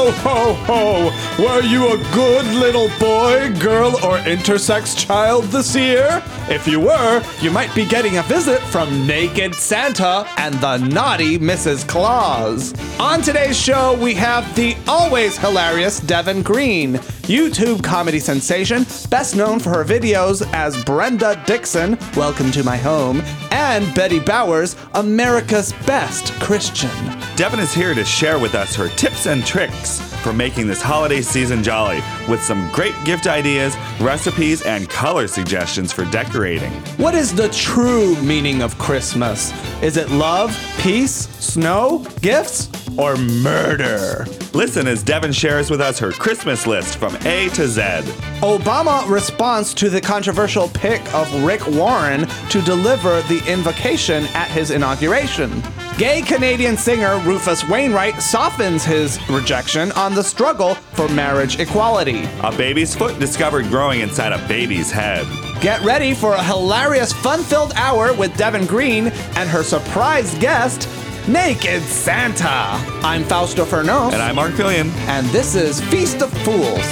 Ho, ho, ho! Were you a good little boy, girl, or intersex child this year? If you were, you might be getting a visit from Naked Santa and the naughty Mrs. Claus. On today's show, we have the always hilarious Devin Green, YouTube comedy sensation, best known for her videos as Brenda Dixon, Welcome to My Home, and Betty Bowers, America's Best Christian. Devin is here to share with us her tips and tricks for making this holiday season jolly, with some great gift ideas, recipes, and color suggestions for decorating. What is the true meaning of Christmas? Is it love, peace, snow, gifts, or murder? Listen as Devin shares with us her Christmas list from A to Z. Obama responds to the controversial pick of Rick Warren to deliver the invocation at his inauguration. Gay Canadian singer Rufus Wainwright softens his rejection on the struggle for marriage equality. A baby's foot discovered growing inside a baby's head. Get ready for a hilarious, fun-filled hour with Devin Green and her surprise guest, Naked Santa. I'm Fausto Fernos. And I'm Mark Fillion. And this is Feast of Fools.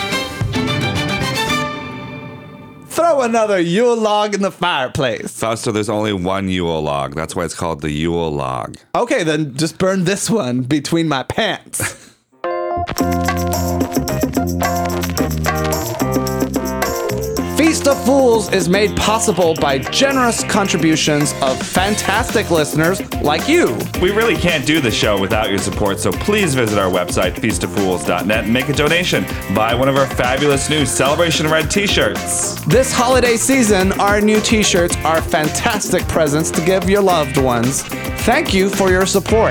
Throw another Yule log in the fireplace. Fausto, there's only one Yule log. That's why it's called the Yule log. Okay, then just burn this one between my pants. Feast of Fools is made possible by generous contributions of fantastic listeners like you. We really can't do the show without your support, so please visit our website, feastoffools.net, and make a donation. Buy one of our fabulous new Celebration Red t-shirts. This holiday season, our new t-shirts are fantastic presents to give your loved ones. Thank you for your support.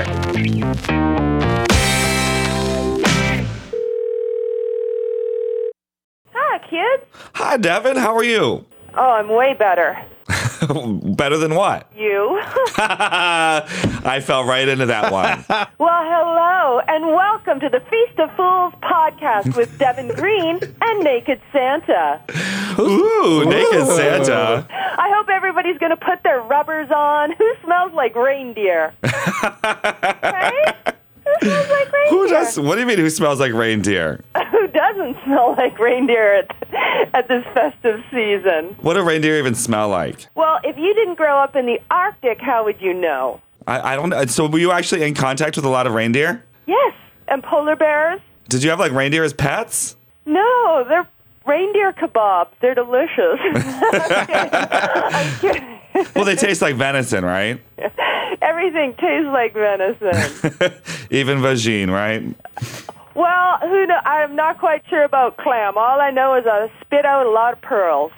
Kids? Hi, Devin. How are you? Oh, I'm way better. Better than what? You? I fell right into that one. Well, hello, and welcome to the Feast of Fools podcast with Devin Green and Naked Santa. Ooh, Naked Santa. I hope everybody's going to put their rubbers on. Who smells like reindeer? Right? Who smells like reindeer? Who does? What do you mean, who smells like reindeer? Who doesn't smell like reindeer at this festive season? What do reindeer even smell like? Well, if you didn't grow up in the Arctic, how would you know? I don't know. So were you actually in contact with a lot of reindeer? Yes, and polar bears. Did you have like reindeer as pets? No, they're reindeer kebabs. They're delicious. I'm kidding. Well, they taste like venison, right? Everything tastes like venison. Even vagine, right? Well, I'm not quite sure about clam. All I know is I spit out a lot of pearls.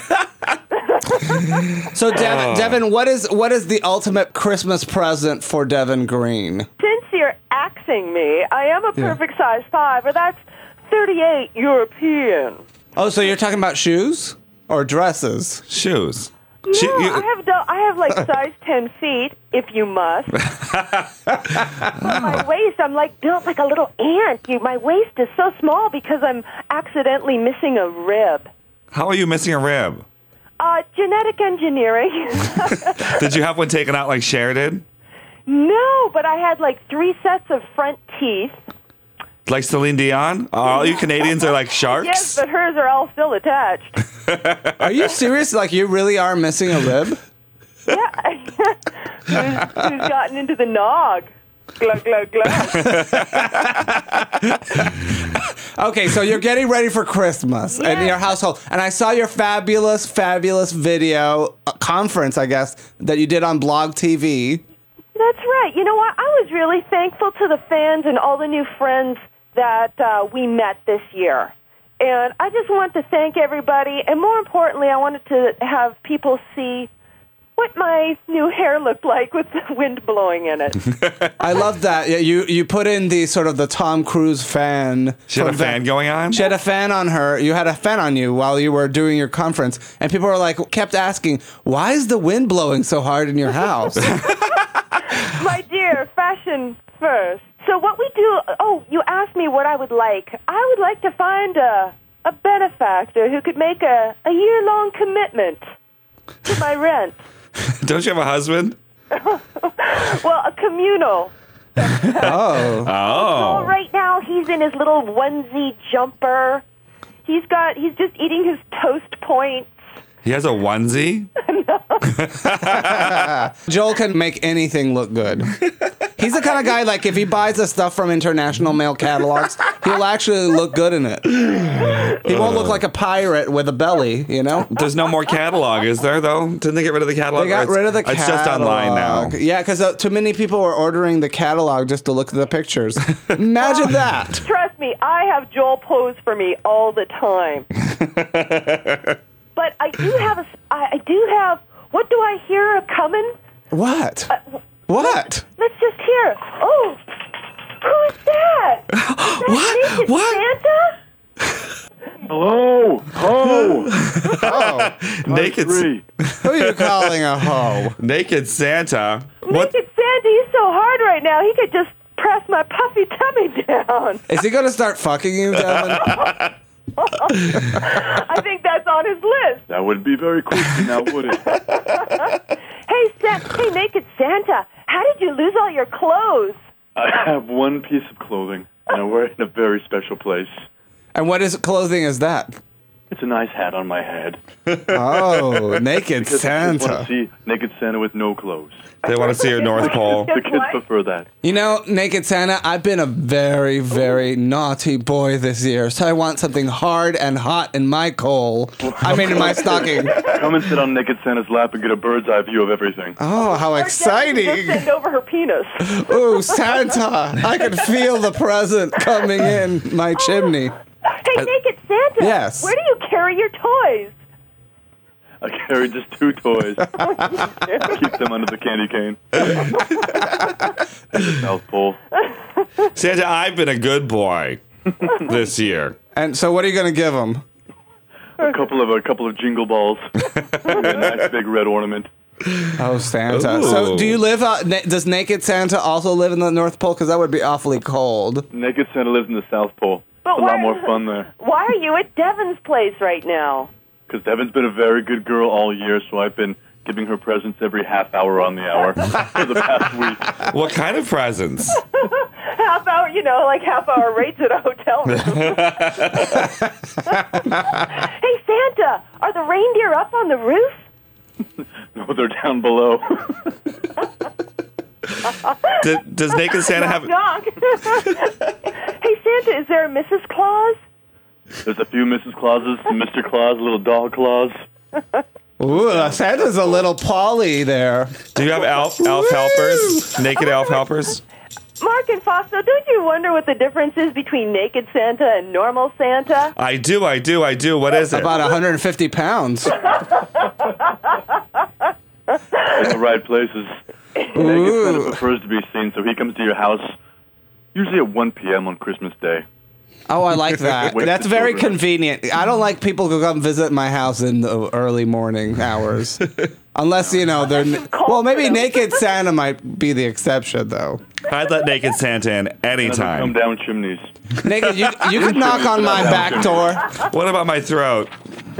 So, Devin, what is the ultimate Christmas present for Devin Green? Since you're axing me, I am a perfect size 5, or that's 38 European. Oh, so you're talking about shoes or dresses? Shoes. No, I have like size 10 feet, if you must. For my waist, I'm built like a little ant. My waist is so small because I'm accidentally missing a rib. How are you missing a rib? Genetic engineering. Did you have one taken out like Cher did? No, but I had like 3 sets of front teeth. Like Celine Dion? All you Canadians are like sharks? Yes, but hers are all still attached. Are you serious? Like, you really are missing a rib? Yeah. Who's gotten into the nog? Glug, glug, glug. Okay, so you're getting ready for Christmas in your household. And I saw your fabulous, fabulous video conference, I guess, that you did on Blog TV. That's right. You know what? I was really thankful to the fans and all the new friends that we met this year. And I just want to thank everybody. And more importantly, I wanted to have people see what my new hair looked like with the wind blowing in it. I love that. Yeah, you put in the sort of the Tom Cruise fan. She had a fan going on? She had a fan on her. You had a fan on you while you were doing your conference. And people were kept asking, why is the wind blowing so hard in your house? My dear, fashion first. So what we do, you asked me what I would like. I would like to find a benefactor who could make a year-long commitment to my rent. Don't you have a husband? Well, a communal Oh, Oh. right now he's in his little onesie jumper. He's just eating his toast points. He has a onesie? Joel can make anything look good. He's the kind of guy, like, if he buys the stuff from International Mail catalogs, he'll actually look good in it. He won't look like a pirate with a belly, you know? There's no more catalog, is there, though? Didn't they get rid of the catalog? They got rid of the catalog. It's just online now. Yeah, because too many people were ordering the catalog just to look at the pictures. Imagine that. Trust me, I have Joel pose for me all the time. But I do have what do I hear coming? What? What? Let's just hear. Oh, who is that? Is that Naked Santa? Hello. Ho. Oh, Naked, Three. who are you calling a hoe? Naked Santa. What? Naked Santa, he's so hard right now. He could just press my puffy tummy down. Is he going to start fucking you, Devin? I think that's on his list. That would be very creepy now, would it? Hey, Naked Santa, how did you lose all your clothes? I have one piece of clothing, and I wear it in a very special place. And what clothing is that? It's a nice hat on my head. Oh, Naked Because I just Santa. want to see Naked Santa with no clothes. They want to see your North Pole. The kids prefer that. You know, Naked Santa, I've been a very, very naughty boy this year, so I want something hard and hot in my coal. I mean, in my stocking. Come and sit on Naked Santa's lap and get a bird's eye view of everything. Oh, how Just exciting. send over her penis. Ooh, Santa. I can feel the present coming in my chimney. Hey, Naked Santa. Yes. Where do you carry your toys? I carry just two toys. Keep them under the candy cane. The South Pole. Santa, I've been a good boy this year. And so what are you going to give him? A couple of jingle balls. And a nice big red ornament. Oh, Santa. Ooh. So do you live out, does Naked Santa also live in the North Pole? Because that would be awfully cold. Naked Santa lives in the South Pole. But It's a lot more fun there. Why are you at Devin's place right now? Because Devin's been a very good girl all year, so I've been giving her presents every half hour on the hour for the past week. What kind of presents? Half hour, like half-hour rates at a hotel room. Hey, Santa, are the reindeer up on the roof? No, they're down below. Does Naked Santa have... Knock. Hey, Santa, is there a Mrs. Claus? There's a few Mrs. Clauses, some Mr. Claus, little dog Claus. Ooh, Santa's a little Polly there. Do you have elf helpers? Naked elf helpers? Mark and Fausto, don't you wonder what the difference is between Naked Santa and normal Santa? I do. What is it? About 150 pounds. In the right places. Naked Santa prefers to be seen, so he comes to your house usually at 1 p.m. on Christmas Day. Oh, I like that. Wake That's the very children. convenient. I don't like people who come visit my house in the early morning hours. Unless, they're... Well, maybe Naked Santa might be the exception, though. I'd let Naked Santa in Doesn't come anytime. down chimneys. Naked, you could knock on my back door. What about my throat?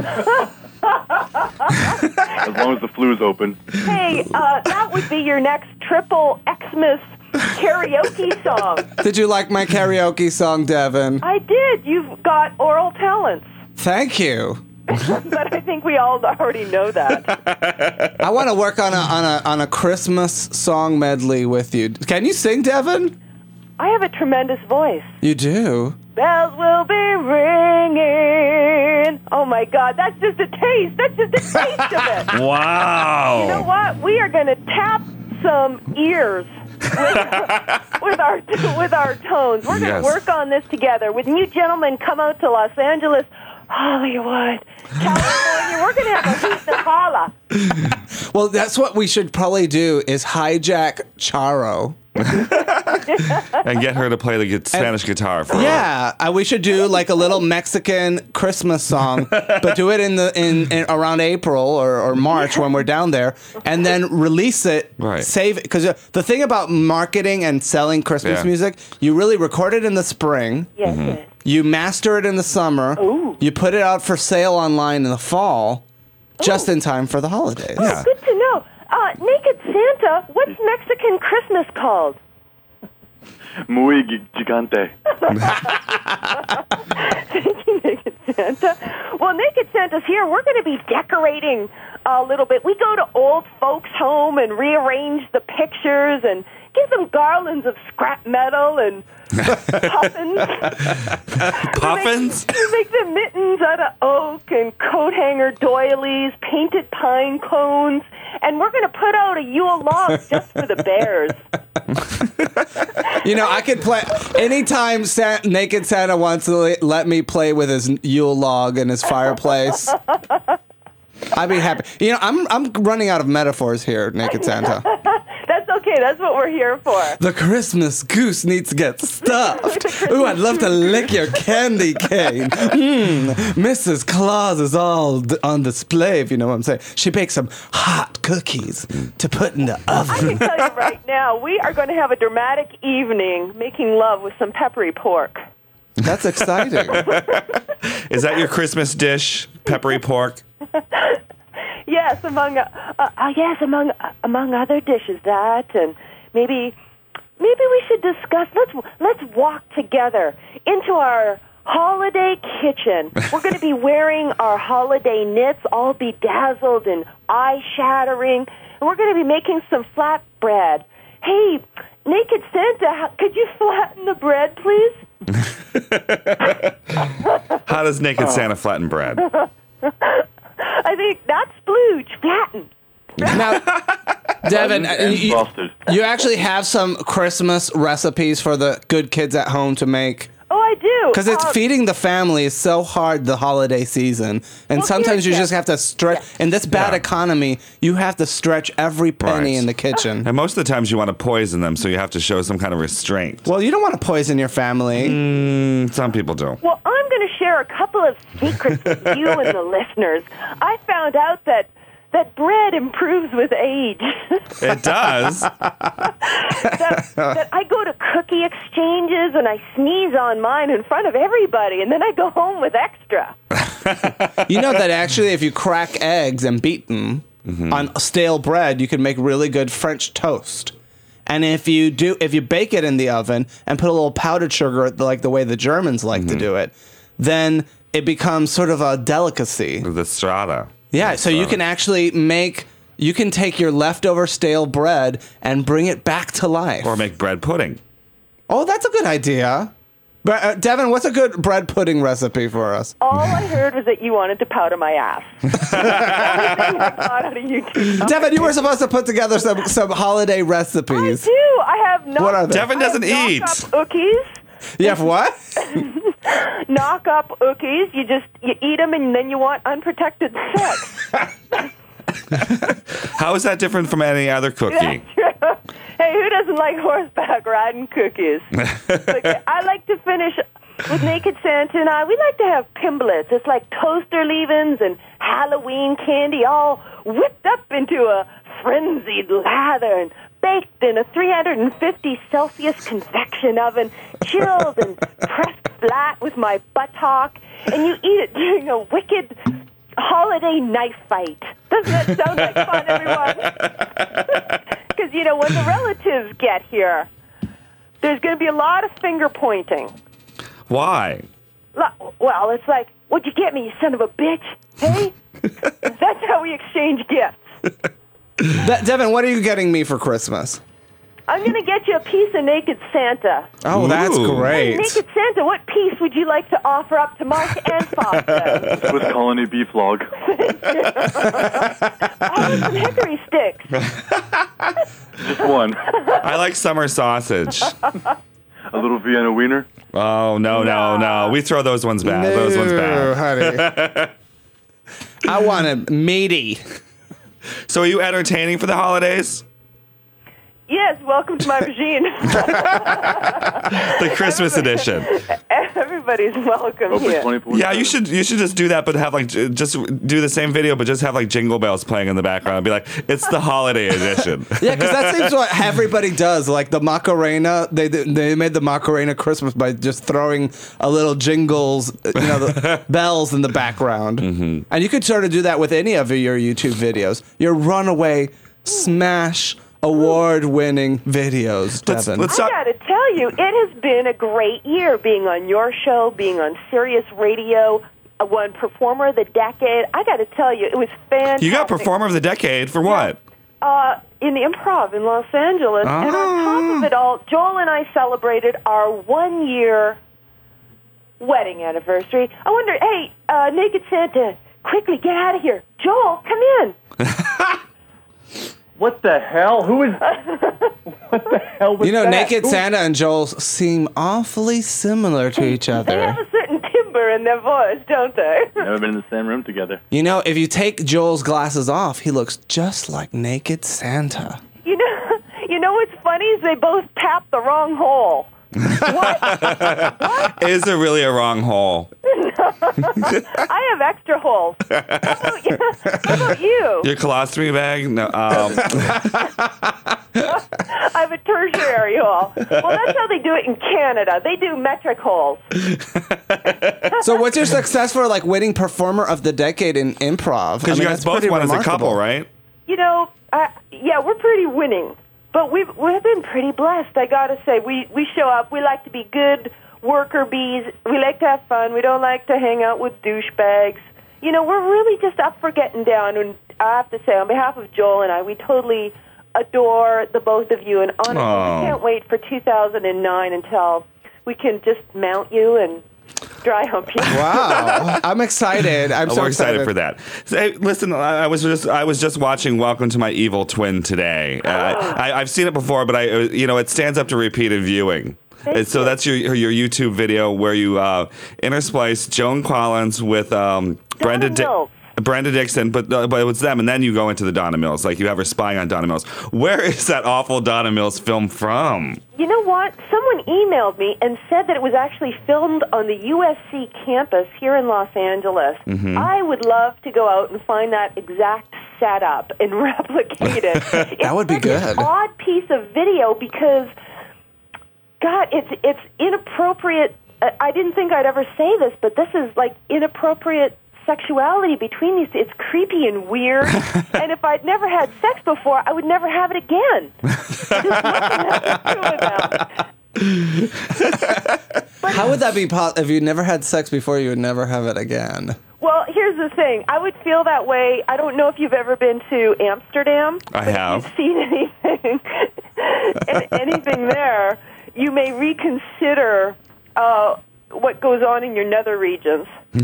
As long as the flu's open. Hey, that would be your next triple Xmas karaoke song. Did you like my karaoke song, Devin? I did. You've got oral talents. Thank you. But I think we all already know that. I want to work on a Christmas song medley with you. Can you sing, Devin? I have a tremendous voice. You do. Bells will be ringing. Oh my God, that's just a taste. That's just a taste of it. Wow. You know what? We are going to tap some ears with our tones. We're going to Yes. work on this together. When you gentlemen come out to Los Angeles, Hollywood, California, we're going to have a hoot and holla. Well, that's what we should probably do is hijack Charo. And get her to play the Spanish guitar for Yeah, we should do like a little Mexican Christmas song, but do it in around April or March when we're down there, and then release it. Right. Save it, because the thing about marketing and selling Christmas Yeah. music, you really record it in the spring. Yes, yes. You master it in the summer. Ooh. You put it out for sale online in the fall, just in time for the holidays. Yeah. Good to know. Naked Santa, what's Mexican Christmas called? Muy gigante. Thank you, Naked Santa. Well, Naked Santa's here. We're going to be decorating a little bit. We go to old folks' home and rearrange the pictures and give them garlands of scrap metal and puffins. Puffins? We make them mittens out of oak and coat hanger doilies, painted pine cones, and we're going to put out a Yule log just for the bears. You know, I could play anytime Naked Santa wants to let me play with his Yule log and his fireplace. I'd be happy. You know, I'm running out of metaphors here, Naked Santa. That's okay. That's what we're here for. The Christmas goose needs to get stuffed. Ooh, I'd love to lick your candy cane. Mrs. Claus is all on display, if you know what I'm saying. She bakes some hot cookies to put in the I oven. can tell you right now, we are going to have a dramatic evening making love with some peppery pork. That's exciting. Is that your Christmas dish, peppery pork? Yes, among other dishes, that and maybe we should discuss. Let's walk together into our holiday kitchen. We're going to be wearing our holiday knits, all bedazzled and eye-shattering, and we're going to be making some flatbread. Hey, Naked Santa, could you flatten the bread, please? How does Naked Santa flatten bread? I think not splooge, flatten. Now, Devin, And frosted. you actually have some Christmas recipes for the good kids at home to make? Oh, I do. Because it's feeding the family is so hard the holiday season. And Well, sometimes you here's just have to stretch. In this bad economy, you have to stretch every penny Right. in the kitchen. And most of the times you want to poison them, so you have to show some kind of restraint. Well, you don't want to poison your family. Some people do. Well, I'm going to share a couple of secrets with you and the listeners. I found out that bread improves with age. It does. that I go to cookie exchanges and I sneeze on mine in front of everybody, and then I go home with extra. You know that actually if you crack eggs and beat them on stale bread, you can make really good French toast. And if you bake it in the oven and put a little powdered sugar, like the way the Germans like to do it, then it becomes sort of a delicacy. The strata. Yeah, so you can actually you can take your leftover stale bread and bring it back to life. Or make bread pudding. Oh, that's a good idea. But Devin, what's a good bread pudding recipe for us? All I heard was that you wanted to powder my ass. Everything I got out of YouTube. Devin, you were supposed to put together some holiday I recipes. do. I have What are they? Devin doesn't eat. knock-up cookies. You have what? Knock up cookies. You eat them and then you want unprotected sex. How is that different from any other cookie? Hey, who doesn't like horseback riding cookies? Look, I like to finish with Naked Santa and we like to have pimblets. It's like toaster leavings and Halloween candy all whipped up into a frenzied lather and baked in a 350 Celsius convection oven, chilled and pressed flat with my buttock, and you eat it during a wicked holiday knife fight. Doesn't that sound like fun, everyone? Because, when the relatives get here, there's going to be a lot of finger pointing. Why? Well, it's like, what'd you get me, you son of a bitch? Hey? That's how we exchange gifts. Devin, what are you getting me for Christmas? I'm going to get you a piece of Naked Santa. Oh, that's Ooh. great. Naked Santa, what piece would you like to offer up to Mark and Foster? Swiss Colony beef log. Oh, some hickory sticks. Just one. I like summer sausage. A little Vienna wiener. Oh, no. We throw those ones back. Those ones No, back. honey. I want it meaty. So are you entertaining for the holidays? Yes, welcome to my machine. The Christmas edition. Everybody's welcome Open here. 24/7. Yeah, you should just do that, but have just do the same video, but just have jingle bells playing in the background. Be like, it's the holiday edition. Yeah, because that seems what everybody does. Like the Macarena, they made the Macarena Christmas by just throwing a little jingles, the bells in the background. And you could sort of do that with any of your YouTube videos. Your runaway smash award-winning videos, Devin. let's I talk. got to tell you, it has been a great year being on your show, being on Sirius Radio. I won Performer of the Decade. I got to tell you, it was fantastic. You got Performer of the Decade for what? In the Improv in Los Angeles. And on top of it all, Joel and I celebrated our 1-year wedding anniversary. I wonder, hey, Naked Santa, quickly get out of here. Joel, come in. What the hell? Who is... What the hell was that? Naked Who- Santa and Joel seem awfully similar to each They other. have a certain timbre in their voice, don't they? Never been in the same room together. If you take Joel's glasses off, he looks just like Naked Santa. You know what's funny is they both tapped the wrong hole. Is there really a wrong hole? I have extra holes. How about you? Your colostomy bag? No. I have a tertiary hole. Well, that's how they do it in Canada. They do metric holes. So what's your success for winning Performer of the Decade in improv? Because you guys that's both pretty won as a remarkable. couple, right? Yeah, we're pretty winning. But we've been pretty blessed, I got to say. We show up. We like to be good worker bees. We like to have fun. We don't like to hang out with douchebags. We're really just up for getting down. And I have to say, on behalf of Joel and I, we totally adore the both of you. And honestly, we can't wait for 2009 until we can just mount you and dry hump you. Wow, I'm excited. We're excited for that. So, hey, listen, I was just watching Welcome to My Evil Twin today. I've seen it before, but it stands up to repeated viewing. And so that's your YouTube video where you intersplice Joan Collins with Brenda Dixon, but it was them, and then you go into the Donna Mills. You have her spying on Donna Mills. Where is that awful Donna Mills film from? You know what? Someone emailed me and said that it was actually filmed on the USC campus here in Los Angeles. Mm-hmm. I would love to go out and find that exact setup and replicate it. That would be It's such good. an odd piece of video because, God, it's inappropriate. I didn't think I'd ever say this, but this is inappropriate sexuality between these. It's creepy and weird. And if I'd never had sex before, I would never have it again. Just looking at the two of them. How would that be possible? If you never had sex before, you would never have it again. Well, here's the thing. I would feel that way. I don't know if you've ever been to Amsterdam. I but have. If you've seen anything there, you may reconsider what goes on in your nether regions.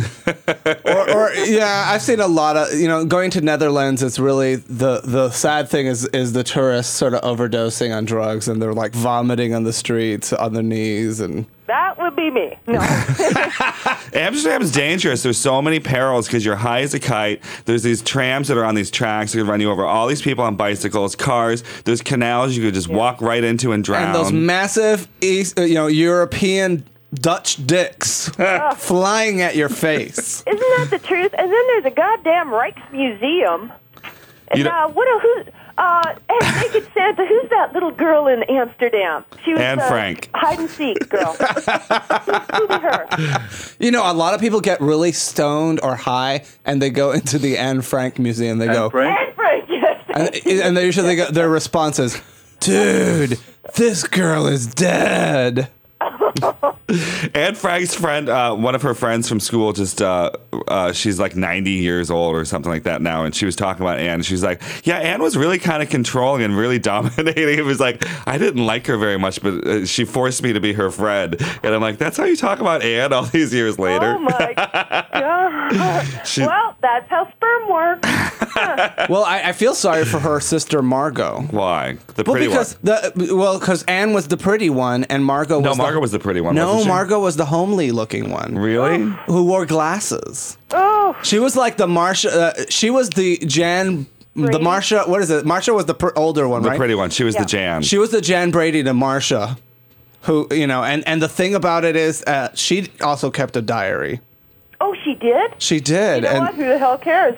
I've seen a lot of, going to Netherlands, it's really, the sad thing is the tourists sort of overdosing on drugs and they're vomiting on the streets on their knees and... That would be me. No. Amsterdam's dangerous. There's so many perils because you're high as a kite. There's these trams that are on these tracks that can run you over. All these people on bicycles, cars. There's canals you could just walk right into and drown. And those massive European Dutch dicks flying at your face. Isn't that the truth? And then there's a goddamn Rijksmuseum. And hey, Naked Santa, who's that little girl in Amsterdam? She was Anne Frank. Hide and seek girl. Who's her? A lot of people get really stoned or high, and they go into the Anne Frank Museum. They go, Frank? Anne Frank, yes. and they usually their response is, "Dude, this girl is dead." Anne Frank's friend, one of her friends from school, just she's 90 years old or something like that now, and she was talking about Anne. She's like, "Yeah, Anne was really kind of controlling and really dominating." It was I didn't like her very much, but she forced me to be her friend. And I'm like, "That's how you talk about Anne all these years later?" Oh my God. Well, that's how sperm works. Well, I feel sorry for her sister Margot. Why? The pretty one. Because Anne was the pretty one, and Margot was Margot was the pretty one. No, wasn't she? Margot was the homely looking one. Really? Who wore glasses. Oh. She was like the Marsha. She was the Jan. The Brady? Marsha. What is it? Marsha was the older one, The right? pretty one. She was Yeah. the Jan. She was the Jan Brady to Marsha. Who, and the thing about it is, she also kept a diary. Oh, she did? She did. You know what? Who the hell cares?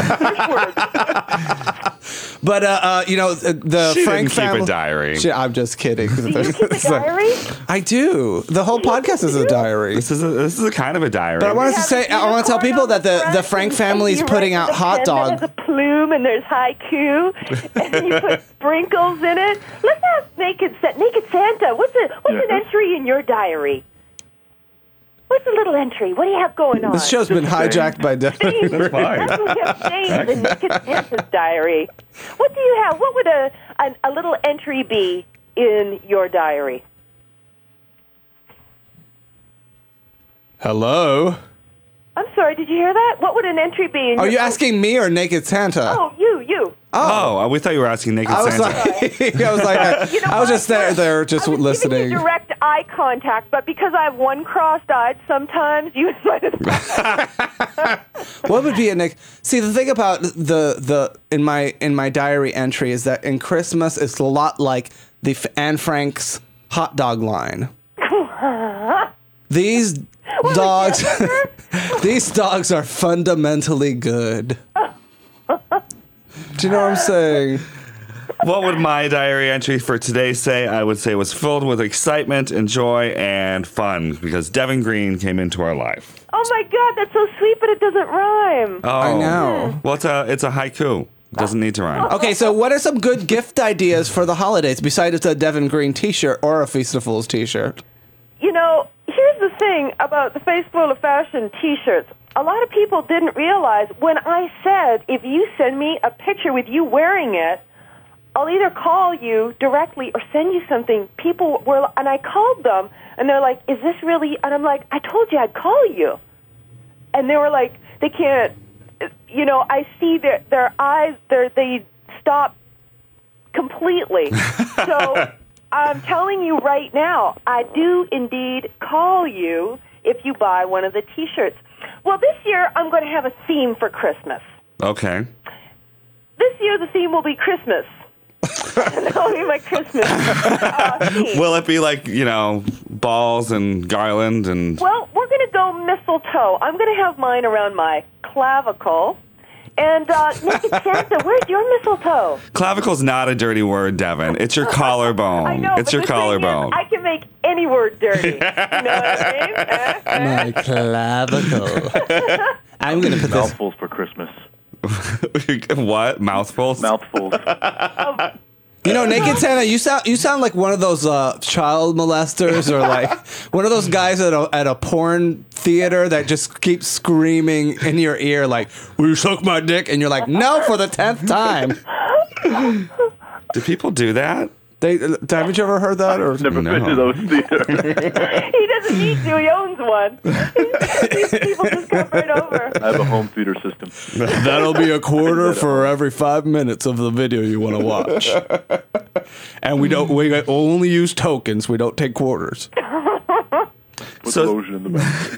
But the She Frank didn't keep a family. diary. I'm just kidding. Do you keep a diary? I do. The whole podcast is a diary. This is a kind of a diary. But I wanted to say, I want to tell people that the Frank family is putting out hot dog. Has a plume room and there's haiku, and you put sprinkles in it. Let's ask Naked Santa. What's an entry in your diary? What's a little entry? What do you have going on? This show's been hijacked by Devin. James, That's fine. that's what we have James in Naked Santa's diary. What do you have? What would a little entry be in your diary? Hello? I'm sorry, did you hear that? What would an entry be in Are your... you asking me or Naked Santa? Oh, you. Oh, we thought you were asking Naked I was Santa. like, I was like, You know I was what? just there just I was listening. giving you direct eye contact, but because I have one crossed-eyed, sometimes you might have... What would be a Nick? See, the thing about the in my diary entry is that in Christmas it's a lot like the Anne Frank's hot dog line. These dogs, these dogs are fundamentally good. Do you know what I'm saying? What would my diary entry for today say? I would say it was filled with excitement and joy and fun because Devin Green came into our life. Oh, my God, that's so sweet, but it doesn't rhyme. Oh, I know. Well, it's a haiku. It doesn't need to rhyme. Okay, so what are some good gift ideas for the holidays besides a Devin Green T-shirt or a Feast of Fools T-shirt? You know, here's the thing about the Face Full of Fashion T-shirts. A lot of people didn't realize when I said, if you send me a picture with you wearing it, I'll either call you directly or send you something. People were, and I called them, and they're like, is this really? And I'm like, I told you I'd call you. And they were like, they can't, you know, I see their eyes, they stop completely. So I'm telling you right now, I do indeed call you if you buy one of the T-shirts. Well, this year I'm going to have a theme for Christmas. Okay. This year the theme will be Christmas. That'll be my Christmas theme. Will it be like, balls and garland and... Well, we're going to go mistletoe. I'm going to have mine around my clavicle. And Naked Santa, where's your mistletoe? Clavicle's not a dirty word, Devin. It's your collarbone. I know, It's but your the thing is, collarbone. I can make any word dirty. You know what I mean? My clavicle. I'm gonna put this. Mouthfuls for Christmas. What? Mouthfuls? Mouthfuls. You know, Naked Santa, you sound like one of those child molesters or like one of those guys at a porn theater that just keeps screaming in your ear like, "Will you suck my dick?" And you're like, "No," for the 10th time. Do people do that? Haven't you ever heard that? Or Never been to those theaters. He doesn't need to. He owns one. These people just come right over. I have a home theater system. that'll be a quarter for every 5 minutes of the video you want to watch. And we only use tokens. We don't take quarters. Put So- lotion in the mouth.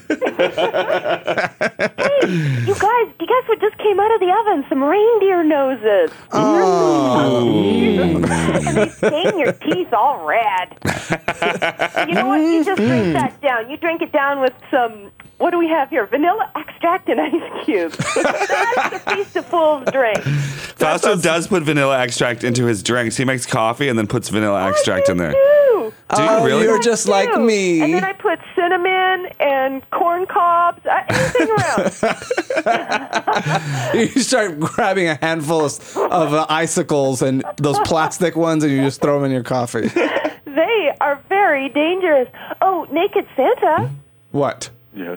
Hey, you guys what just came out of the oven? Some reindeer noses. And they stain your teeth all red. You know what? You just drink that down. You drink it down with some, what do we have here? Vanilla extract and ice cubes. That's the Feast of Fools drink. Fausto does put vanilla extract into his drinks. He makes coffee and then puts vanilla extract in there. Too. Do you really? You're just like do. me. And then I put cinnamon and corn cobs, anything around. You start grabbing a handful of icicles and those plastic ones, and you just throw them in your coffee. They are very dangerous. Oh, Naked Santa, What? Yes.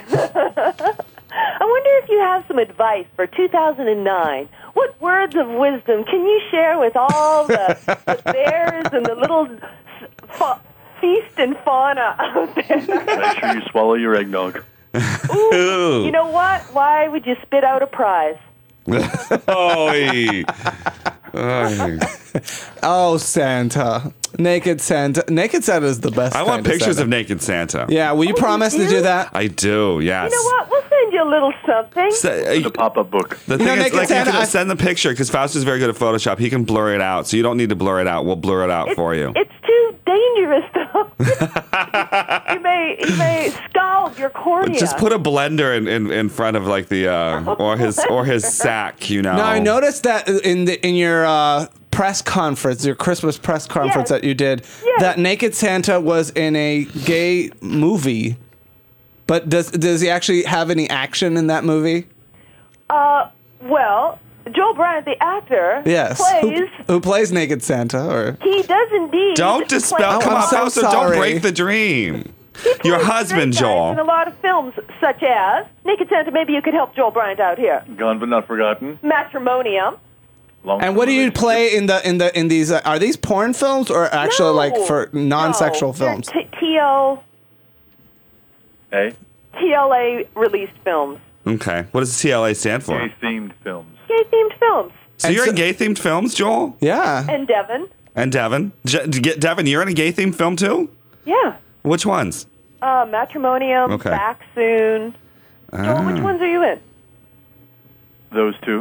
I wonder if you have some advice for 2009. What words of wisdom can you share with all the bears and the little feast and fauna out there? Make sure you swallow your eggnog. Ooh, you know what? Why would you spit out a prize? Oy. Oy. Oh, Santa. Naked Santa. Naked Santa is the best. I want kind of pictures Santa. of naked Santa. Yeah, will you promise to do that? I do, yes. You know what? We'll send you a little something. The pop-up book. The know, thing is, Naked like, Santa, you I- can send the picture because Fausto's very good at Photoshop. He can blur it out, so you don't need to blur it out. We'll blur it out for you. It's too dangerous, though. you may scald your cornea. Just put a blender in front of like the or his sack, Now I noticed that in your press conference, your Christmas press conference Yes. that you did, Yes. that Naked Santa was in a gay movie. But does he actually have any action in that movie? Well, Joel Bryant, the actor, Yes. plays. Who plays Naked Santa? Or He does indeed. Don't dispel. play- Come I'm on, so Fausto, don't sorry. break the dream. He plays Your husband, straight guys in a Joel. lot of films, such as Naked Santa. Maybe you could help Joel Bryant out here. Gone but not forgotten. Matrimonium. and what do you play in these? Are these porn films or actually like for non-sexual No, they're films? Hey, TLA released films. Okay. What does TLA stand for? gay-themed films. Gay themed films. So you're in gay-themed films, Joel? Yeah. And Devin. And Devin? Devin, you're in a gay-themed film too? Yeah. Which ones? Matrimonium. Okay. Back Soon. Joel, which ones are you in? Those two.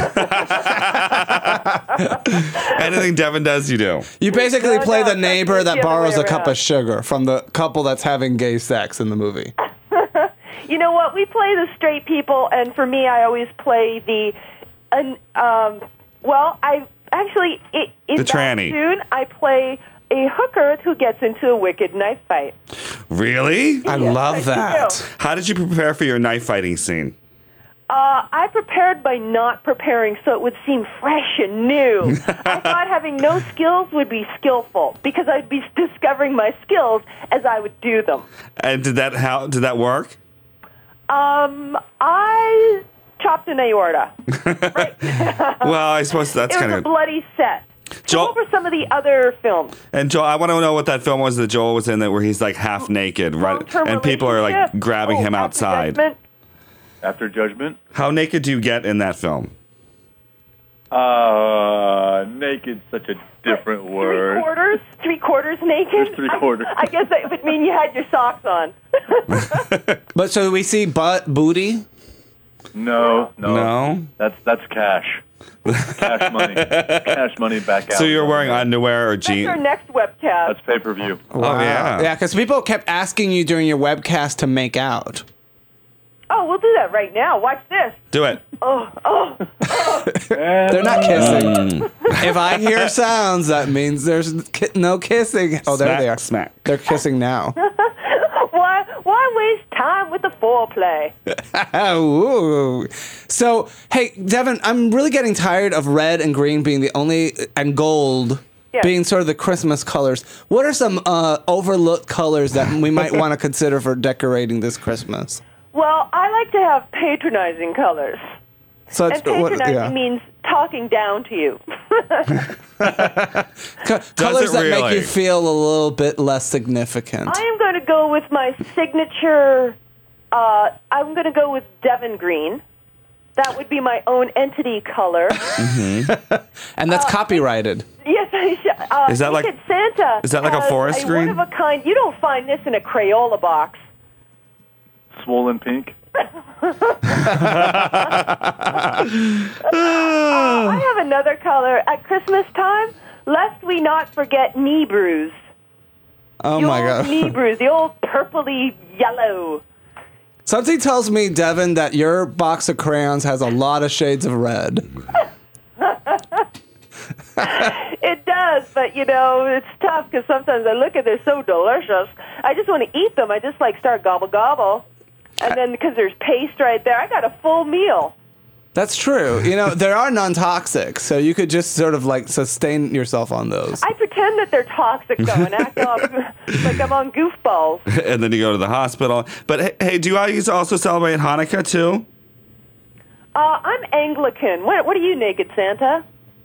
Anything Devin does, you do. You basically No, play no, the neighbor it's that the other borrows way a cup around. of sugar from the couple that's having gay sex in the movie. You know what? We play the straight people, and for me, I always play the. I actually in The Back tranny. Soon, I play a hooker who gets into a wicked knife fight. Really? I Yes, love I that. do. How did you prepare for your knife fighting scene? I prepared by not preparing so it would seem fresh and new. I thought having no skills would be skillful because I'd be discovering my skills as I would do them. And did that work? I chopped an aorta. Well, I suppose that's It was kind a of. bloody set. Joel- Go over some of the other films. And Joel, I want to know what that film was that Joel was in, that where he's like half naked, right? Long-term And people are like relationship. grabbing him After outside. Judgment. After Judgment. How naked do you get in that film? Naked's such a different word. Three quarters naked. Just three-quarters. I guess that would mean you had your socks on. But so we see butt, booty. No. No. That's cash. Cash money. Cash money back out. So you're wearing underwear or That's our jeans? next webcast. That's pay-per-view. Oh yeah. Yeah, because people kept asking you during your webcast to make out. Oh, we'll do that right now. Watch this. Do it. They're not kissing. If I hear sounds, that means there's no kissing. Oh, there they are. Smack. They're kissing now. Why waste time with the foreplay? Ooh. So, hey, Devin, I'm really getting tired of red and green being the only, and gold Yes. being sort of the Christmas colors. What are some overlooked colors that we might want to consider for decorating this Christmas? Well, I like to have patronizing colors. Such And patronizing means talking down to you. colors that make really? you feel a little bit less significant. I am going to go with my signature. I'm going to go with Devon Green. That would be my own entity color. And that's copyrighted. Yes, Is that like- Naked Santa? is that like a has forest green? One of a kind. You don't find this in a Crayola box. Swollen pink. I have another color at Christmas time. Lest we not forget knee bruise. Oh The my old God. knee bruise, the old purpley yellow. Something tells me, Devin, that your box of crayons has a lot of shades of red. It does, but it's tough because sometimes I look at they're so delicious. I just want to eat them. I just start gobble gobble, and then because there's paste right there, I got a full meal. That's true. There are non-toxic, so you could just sort of sustain yourself on those. I pretend that they're toxic though, and act like I'm on goofballs. And then you go to the hospital. But hey, do you guys also celebrate Hanukkah too? I'm Anglican. What are you, Naked Santa?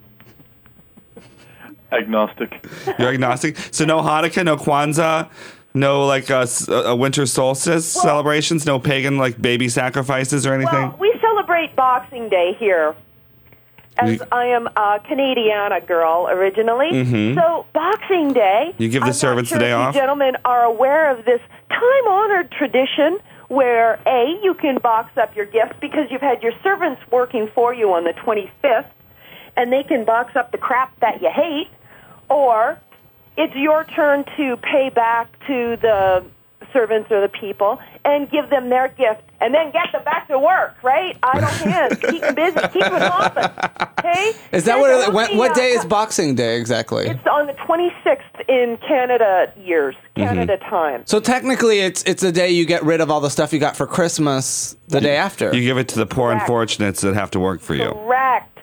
Agnostic. You're agnostic. So no Hanukkah, no Kwanzaa, no a winter solstice celebrations, no pagan baby sacrifices or anything. Well, we celebrate Boxing Day here. As I am a Canadiana girl originally. So Boxing Day. You give the I'm servants not the sure day if off? You gentlemen are aware of this time-honored tradition where, A, you can box up your gifts because you've had your servants working for you on the 25th, and they can box up the crap that you hate, or it's your turn to pay back to the servants or the people and give them their gift and then get them back to work, right? Idle hands. Keep them busy. Keep them mopping. Okay? Is that what day is Boxing Day exactly? It's on the 26th in Canada years, Canada time. So technically, it's the day you get rid of all the stuff you got for Christmas the day after. You give it to the poor Correct. unfortunates that have to work for you. Correct.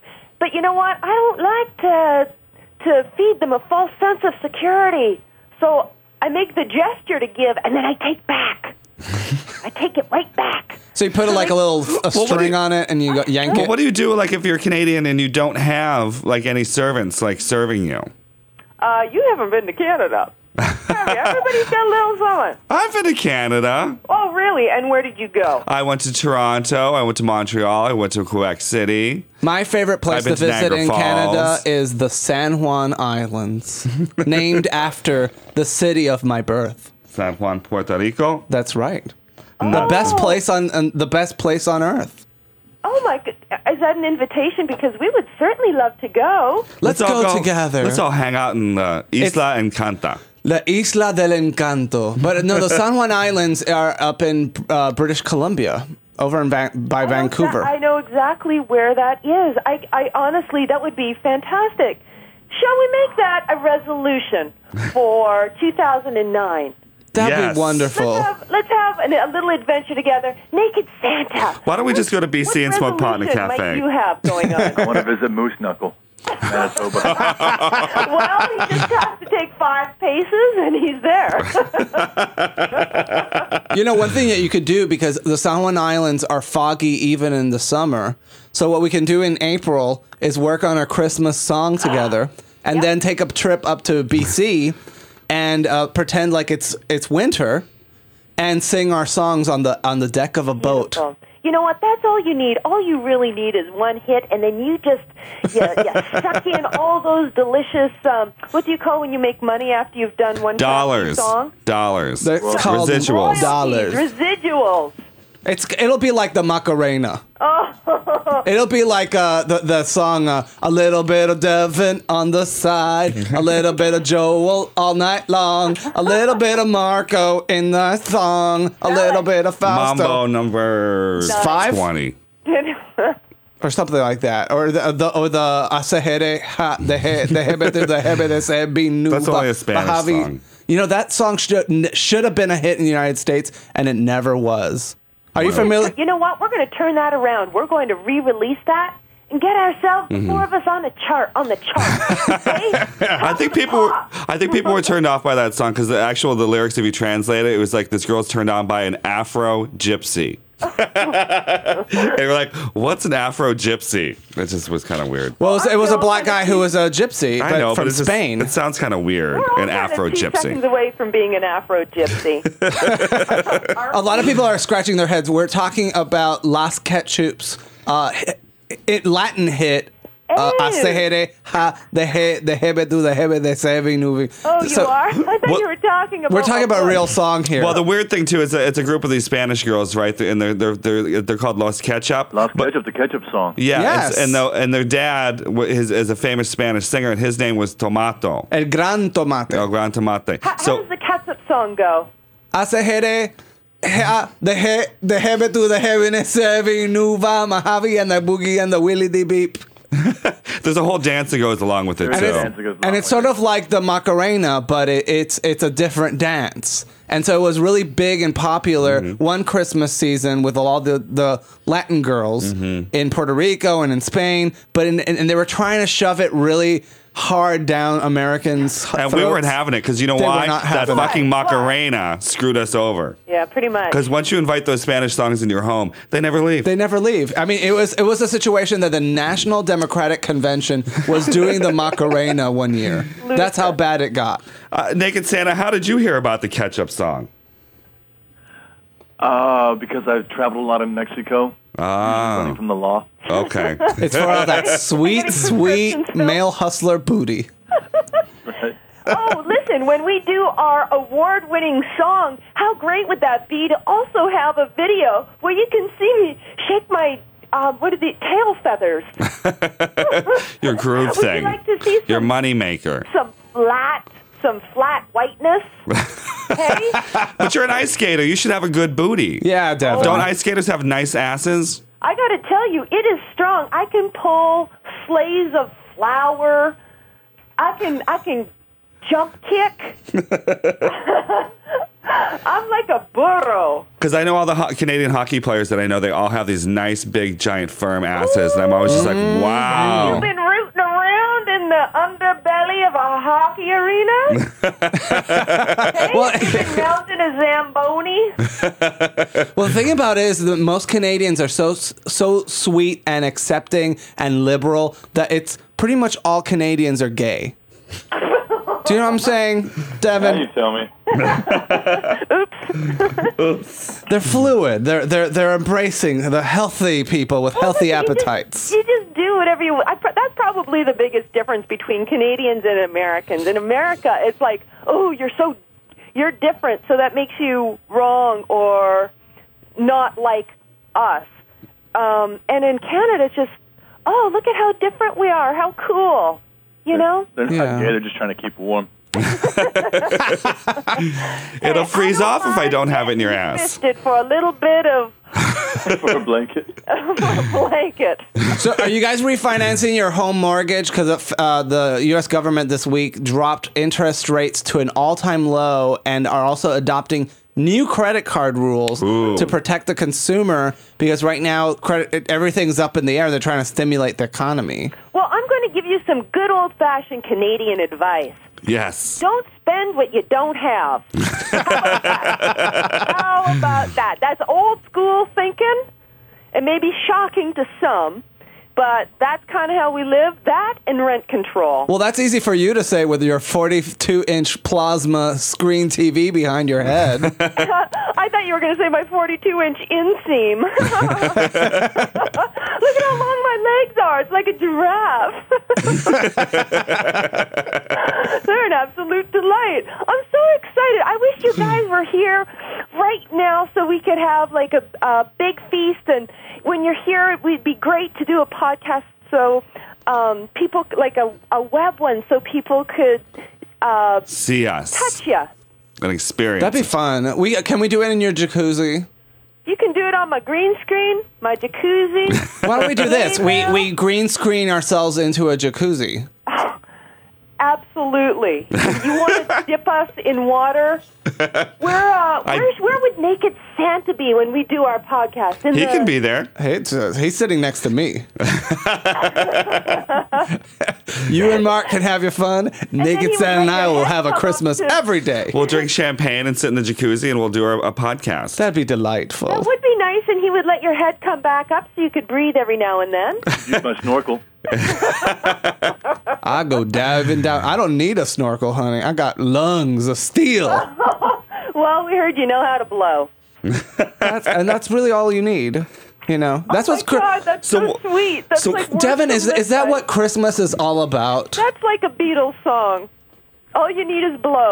But you know what? I don't like to feed them a false sense of security. So I make the gesture to give, and then I take back. I take it right back. So you put like a string on it and you go, yank Well, it. what do you do like if you're Canadian and you don't have like any servants like serving you? You haven't been to Canada. Have you? Everybody's got a little something. I've been to Canada. Oh, really? And where did you go? I went to Toronto. I went to Montreal. I went to Quebec City. My favorite place I've been to to visit Niagara in Canada Falls. is the San Juan Islands, named after the city of my birth. San Juan, Puerto Rico. That's right. The best place on earth. Oh, my God. Is that an invitation? Because we would certainly love to go. Let's all go together. Let's all hang out in the Isla Encanta. La Isla del Encanto. But no, the San Juan Islands are up in British Columbia, over in by Vancouver. I know exactly where that is. I honestly, that would be fantastic. Shall we make that a resolution for 2009? That'd Yes. be wonderful. Let's have a little adventure together. Naked Santa. Why don't we just go to BC and smoke pot in a What resolution cafe? might you have going on? I want to visit Moose Knuckle, Manitoba. Well, he just has to take 5 paces, and he's there. You know, one thing that you could do, because the San Juan Islands are foggy even in the summer. So what we can do in April is work on our Christmas song together, and then take a trip up to BC and pretend like it's winter, and sing our songs on the deck of a boat. Beautiful. You know what? That's all you need. All you really need is one hit, and then you just you suck in all those delicious. What do you call when you make money after you've done one Dollars. song? Dollars. That's called Residuals. dollars. Residuals. It'll be like the Macarena. Oh. It'll be like the song, a little bit of Devin on the side, a little bit of Joel all night long, a little bit of Marco in the song, a little bit of Fausto. Mambo number 5? 20. Or something like that. Or the Asahede, the Hebe de Sebinu. That's only a Spanish song. You know, that song should have been a hit in the United States, and it never was. Are you familiar? You know what? We're going to turn that around. We're going to re-release that and get ourselves the 4 of us on the chart. Okay? I think people were turned off by that song because the lyrics, if you translate it, it was like this girl's turned on by an Afro gypsy. They were like, "What's an Afro gypsy?" It just was kind of weird. Well, it was a black guy who was a gypsy, I know, from but Spain. it sounds kind of weird. We're all An kind Afro of 2 gypsy. seconds away from being an Afro gypsy. A lot of people are scratching their heads. We're talking about Las Ketchups, Latin hit. Asahede, the hebe do the hebe de Sebinu. Oh, you are? I thought you were talking about. We're talking about a real song here. Well, the weird thing too is that it's a group of these Spanish girls, right? And they're called Los Ketchup. Los Ketchup, the ketchup song. Yeah, Yes. and their dad is a famous Spanish singer, and his name was Tomato. El Gran Tomate. El Gran Tomate. How does the ketchup song go? Asahede, the hebe do the hebe de Sebinu, Mahavi, and the boogie and the willy de beep. There's a whole dance that goes along with it There too. is a dance that goes along And it's with sort it. of like the Macarena, but it's a different dance. And so it was really big and popular one Christmas season with all the Latin girls in Puerto Rico and in Spain. But and they were trying to shove it really hard down Americans' And we throats. weren't having it because you know They were why? not That having it. fucking Why? Macarena screwed us over. Yeah, pretty much. Because once you invite those Spanish songs into your home, they never leave. They never leave. I mean, it was a situation that the National Democratic Convention was doing the Macarena one year. That's how bad it got. Naked Santa, how did you hear about the ketchup song? Because I've traveled a lot in Mexico. Running from the law. Okay. It's for all that sweet, sweet male hustler booty. Oh, listen, when we do our award-winning song, how great would that be to also have a video where you can see me shake my, tail feathers? Your groove Would you thing. like to see Your some- money maker. Some flat whiteness? Hey? But you're an ice skater. You should have a good booty. Yeah, definitely. Don't ice skaters have nice asses? I got to tell you, it is strong. I can pull sleighs of flour. I can jump kick. I'm like a burro. Because I know all the Canadian hockey players that I know, they all have these nice, big, giant, firm asses. And I'm always just like, wow. You've been the underbelly of a hockey arena? Well, You've been melting a Zamboni? well, the thing about it is that most Canadians are so sweet and accepting and liberal that it's pretty much all Canadians are gay. Do you know what I'm saying, Now you Devin? tell me. They're fluid. They're embracing the healthy people with healthy appetites. You just do whatever you want. That's probably the biggest difference between Canadians and Americans. In America, it's like, oh, you're different, so that makes you wrong or not like us. And in Canada, it's just, oh, look at how different we are. How cool. You know? They're not Yeah. gay, they're just trying to keep warm. It'll freeze off if I don't have it in your ass. Fisted for a little bit of For a blanket. a blanket. So, are you guys refinancing your home mortgage? Because the U.S. government this week dropped interest rates to an all-time low and are also adopting new credit card rules to protect the consumer. Because right now, everything's up in the air. They're trying to stimulate the economy. Well, I'm going to give you some good old-fashioned Canadian advice. Yes. Don't spend what you don't have. How about that? That's old school thinking. It may be shocking to some, but that's kind of how we live. That and rent control. Well, that's easy for you to say with your 42-inch plasma screen TV behind your head. I thought you were going to say my 42-inch inseam. Look at how long my legs are. It's like a giraffe. They're an absolute delight. I'm so excited. I wish you guys were here right now so we could have like a big feast. And when you're here, it would be great to do a podcast so people, like a web one, so people could See us. touch you. An experience. That'd be fun. Can we do it in your jacuzzi? You can do it on my green screen, my jacuzzi. Why don't we do this? We green screen ourselves into a jacuzzi. Absolutely. You want to dip us in water? Where would Naked Santa be when we do our podcast? He can be there. Hey, he's sitting next to me. You and Mark can have your fun. Naked he would Santa and let I your will head have a come up Christmas to- every day. We'll drink champagne and sit in the jacuzzi and we'll do a podcast. That'd be delightful. That would be nice, and he would let your head come back up so you could breathe every now and then. Use my snorkel. I go diving down. I don't need a snorkel, honey. I got lungs of steel. Well, we heard you know how to blow. That's really all you need. You know, that's Oh what's my God, that's so so- sweet. That's so, like words Devin, to is live that by. what Christmas is all about? That's like a Beatles song. All you need is blow.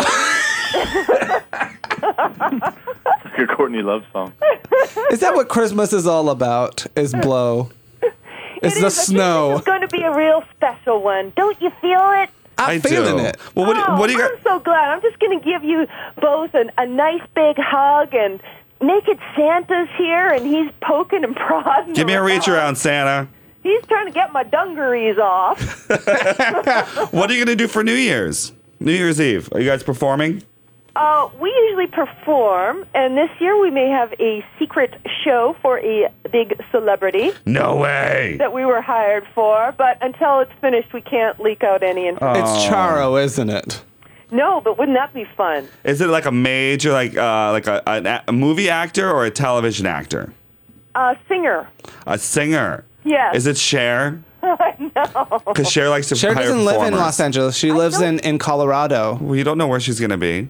It's your Courtney Love song. Is that what Christmas is all about? Is blow? It's It the is. I think snow. This is going to be a real special one. Don't you feel it? I'm I feeling do. it. Well, what do you I'm got? so glad. I'm just going to give you both a nice big hug, and Naked Santa's here, and he's poking and prodding. Give me a reach around, Santa. He's trying to get my dungarees off. What are you going to do for New Year's? New Year's Eve. Are you guys performing? We usually perform, and this year we may have a secret show for a big celebrity No way. that we were hired for, but until it's finished, we can't leak out any information. It's Charo, isn't it? No, but wouldn't that be fun? Is it like a major, like a movie actor or a television actor? Singer. A singer? Yes. Is it Cher? No. Because Cher likes to Cher hire doesn't live in performers. Los Angeles. She lives in Colorado. Well, you don't know where she's going to be.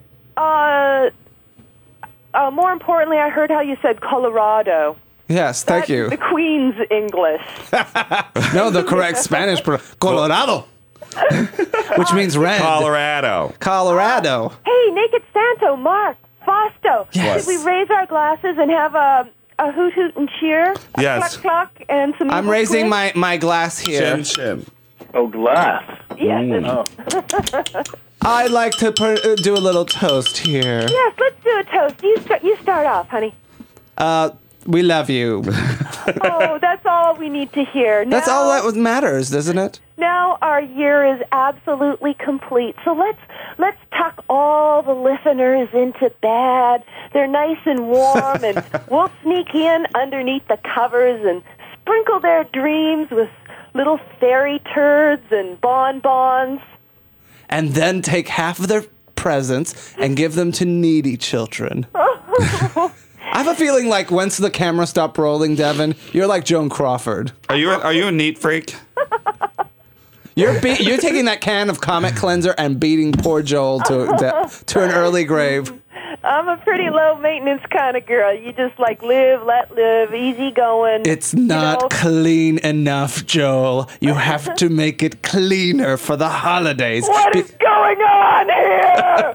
More importantly, I heard how you said Colorado. Yes, thank That's you. the Queen's English. No, the correct Spanish. Colorado. Which means red. Colorado. Colorado. Hey, Naked Santo, Mark, Fausto. Yes. Should we raise our glasses and have a hoot hoot and cheer? A Yes. cluck cluck and some. I'm evil raising twist? my glass here. Chin, chin. Oh, glass. Yes. Oh. I'd like to do a little toast here. Yes, let's do a toast. You start off, honey. We love you. Oh, that's all we need to hear. That's all that matters, doesn't it? Now our year is absolutely complete. So let's tuck all the listeners into bed. They're nice and warm, and we'll sneak in underneath the covers and sprinkle their dreams with little fairy turds and bonbons. And then take half of their presents and give them to needy children. I have a feeling like once the camera stopped rolling, Devin, you're like Joan Crawford. Are you a neat freak? You're taking that can of Comet Cleanser and beating poor Joel to an early grave. I'm a pretty low-maintenance kind of girl. You just like live, let live, easy going. It's not clean enough, Joel. You have to make it cleaner for the holidays. What is going on here?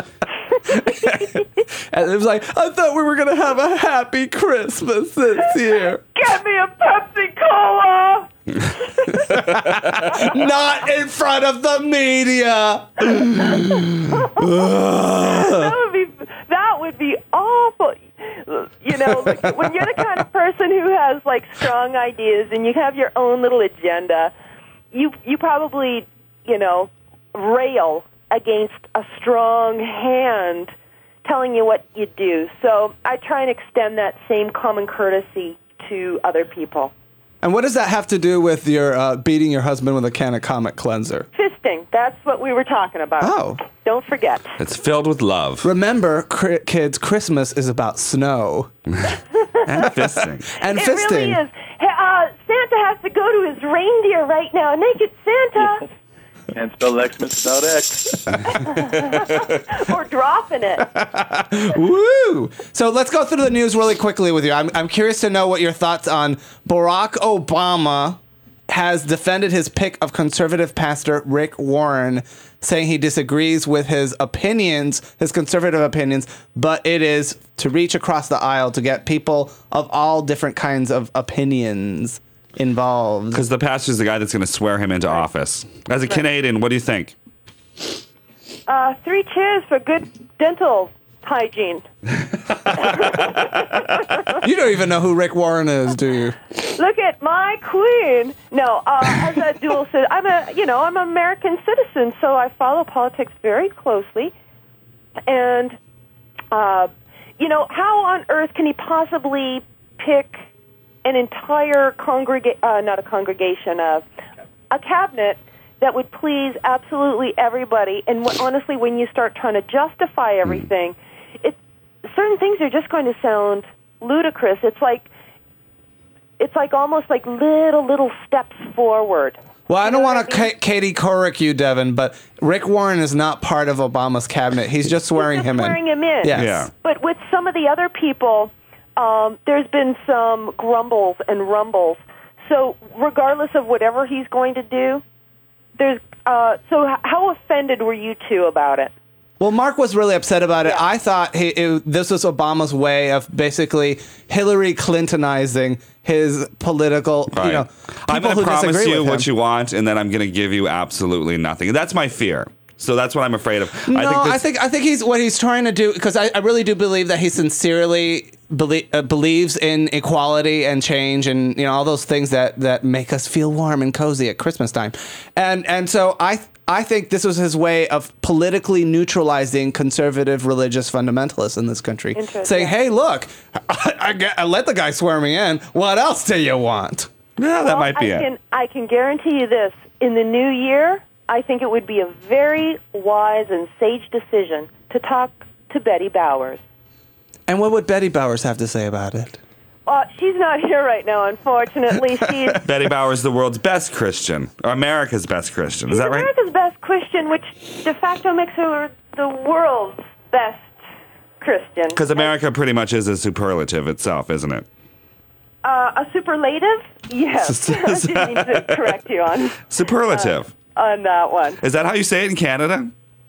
And it was like, I thought we were going to have a happy Christmas this year. Get me a Pepsi Cola. Not in front of the media. That would be awful. You know, when you're the kind of person who has like strong ideas and you have your own little agenda, you probably, you know, rail against a strong hand telling you what you do. So I try and extend that same common courtesy to other people. And what does that have to do with your beating your husband with a can of Comet Cleanser? Fisting. That's what we were talking about. Oh. Don't forget. It's filled with love Remember, kids, Christmas is about snow. and fisting. And It fisting. really is. Hey, Santa has to go to his reindeer right now. Naked Santa. Can't spell Xmas without X. Or dropping it. Woo! So let's go through the news really quickly with you. I'm curious to know what your thoughts on Barack Obama has defended his pick of conservative pastor Rick Warren, saying he disagrees with his opinions, his conservative opinions, but it is to reach across the aisle to get people of all different kinds of opinions involved. Because the pastor's the guy that's going to swear him into office. As a Canadian, what do you think? 3 cheers for good dental hygiene. You don't even know who Rick Warren is, do you? Look at my queen. No, as a dual citizen, I'm an American citizen, so I follow politics very closely. And, how on earth can he possibly pick an entire a cabinet that would please absolutely everybody? And honestly, when you start trying to justify everything, certain things are just going to sound ludicrous. It's like almost like little steps forward. Well, I don't want to Katie Couric you, Devin, but Rick Warren is not part of Obama's cabinet. He's just swearing him in. Swearing him in. Yes. Yeah. But with some of the other people, there's been some grumbles and rumbles. So regardless of whatever he's going to do, there's. So how offended were you two about it? Well, Mark was really upset about it. Yeah. I thought this was Obama's way of basically Hillary Clintonizing his political, Right. people I'm going who to promise disagree you with what him. you want, and then I'm going to give you absolutely nothing. And that's my fear. So that's what I'm afraid of. I think he's what he's trying to do, because I really do believe that he sincerely believes in equality and change and all those things that make us feel warm and cozy at Christmas time, and so I think this was his way of politically neutralizing conservative religious fundamentalists in this country, saying, "Hey, look, I let the guy swear me in. What else do you want?" Yeah, that might be it. I can guarantee you this: in the new year, I think it would be a very wise and sage decision to talk to Betty Bowers. And what would Betty Bowers have to say about it? She's not here right now, unfortunately. She's Betty Bowers, the world's best Christian, or America's best Christian. Is that right? America's best Christian, which de facto makes her the world's best Christian. Because America pretty much is a superlative itself, isn't it? A superlative? Yes. I didn't mean to correct you on Superlative. that one. Is that how you say it in Canada?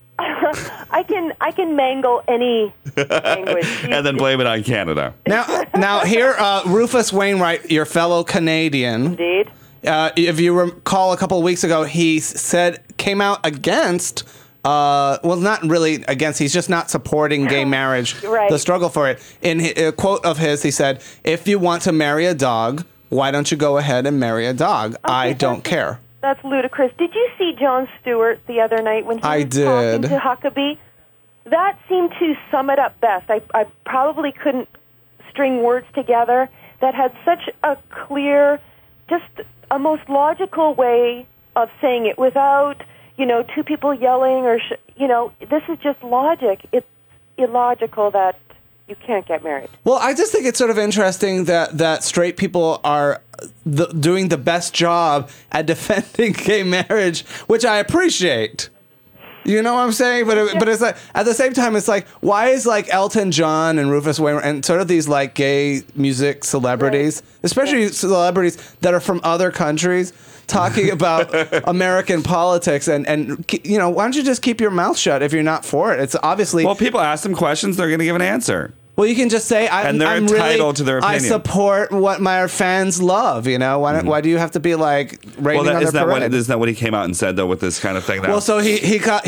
I can mangle any language. And then blame it on Canada. Now here, Rufus Wainwright, your fellow Canadian. Indeed. If you recall, a couple of weeks ago, he came out against. Well, not really against. He's just not supporting gay marriage. Right. The struggle for it. In a quote of his, he said, "If you want to marry a dog, why don't you go ahead and marry a dog? I don't care." That's ludicrous. Did you see Jon Stewart the other night when he was talking to Huckabee? That seemed to sum it up best. I probably couldn't string words together that had such a clear, just a most logical way of saying it without, two people yelling or, this is just logic. It's illogical that you can't get married. Well, I just think it's sort of interesting that straight people are doing the best job at defending gay marriage, which I appreciate. You know what I'm saying? But it's like, at the same time, it's like, why is like Elton John and Rufus Wainwright and sort of these like gay music celebrities, especially celebrities that are from other countries, talking about American politics and why don't you just keep your mouth shut if you're not for it? It's obviously... Well, people ask them questions, they're going to give an answer. Well, you can just say, I'm entitled to their opinion. I support what my fans love, Why do you have to be like raining on their parade? Isn't that what he came out and said, though, with this kind of thing? Now? Well, so he got